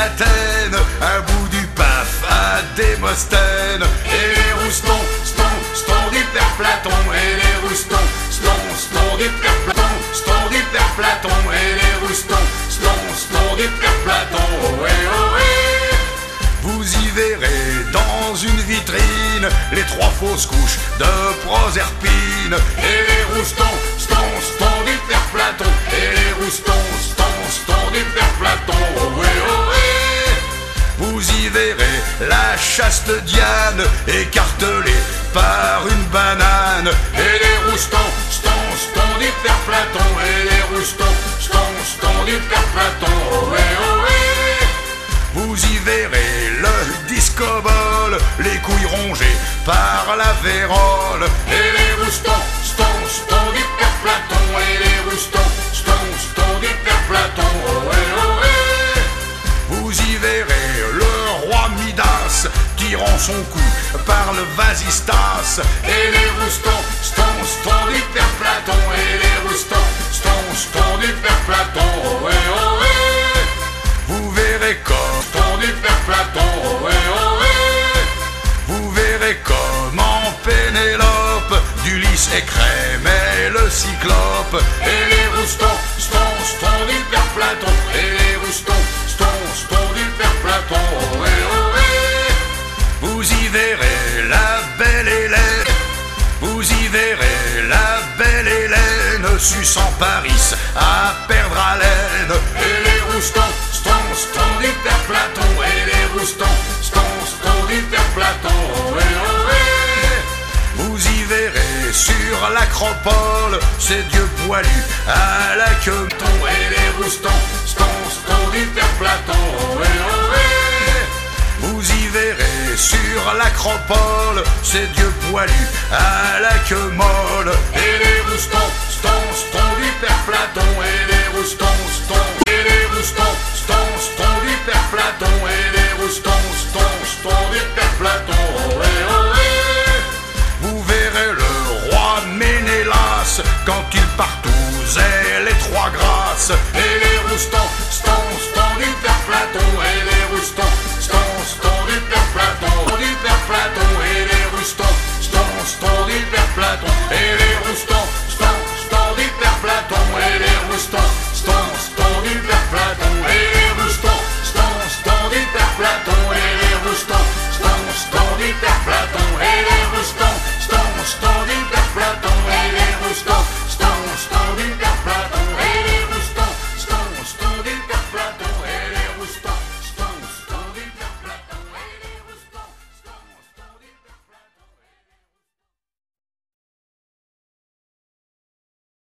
d'Athènes, un bout du Paf à Démosthène. Et les roustons, ston du père Platon. Et les roustons, ston du père Platon. Ston du père Platon. Et les roustons, ston du père Platon. Ohé, ohé. Vous y verrez dans une vitrine les 3 fausses couches de Proserpine. Et les roustons, ston du père Platon. Et les roustons, ston du père Platon. Ohé, ohé. Vous y verrez la chaste Diane écartelée par une banane. Et les roustons, ston du père Platon. Et les roustons, ston du père Platon. Ohé, ohé. Vous y verrez le discobole, les couilles rongées par la vérole. Et les roustons, ston du père Platon. Et les roustons, ston du père Platon. Ohé, ohé. Vous y verrez le roi Midas tirant son cou par le vasistas. Et les roustons, ston du père Platon. Et les roustons, ston du père Platon. Ohé, ohé. Vous verrez comme du père Platon. Ohé, ohé. Vous verrez comment Pénélope d'Ulysse écrémait le cyclope. Et les roustons, ston du père Platon. Et les roustons, ston du père Platon. Ohé, ohé. Vous y verrez la belle Hélène. Vous y verrez la belle Hélène suçant Paris à perdre haleine. Et les roustons, ston du père Platon. Et les roustons, ston du père Platon. Ohé, ohé. Vous y verrez sur l'acropole ces dieux poilus à la queue. Et les roustons, ston du père Platon. Ohé, ohé. Vous y verrez sur l'acropole ces dieux poilus à la queue molle. Et les roustons, ston du père Platon. Et les roustons, ston du père Platon. Et les